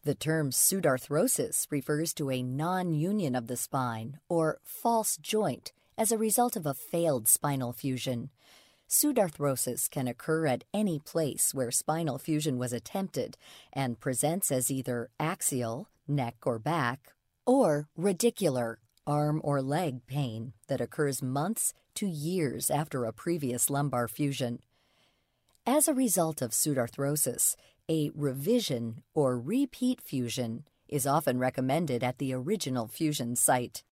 The term pseudarthrosis refers to a non-union of the spine, or false joint, as a result of a failed spinal fusion. Pseudarthrosis can occur at any place where spinal fusion was attempted and presents as either axial, neck or back, or radicular, arm or leg pain that occurs months to years after a previous lumbar fusion. As a result of pseudarthrosis, a revision or repeat fusion is often recommended at the original fusion site.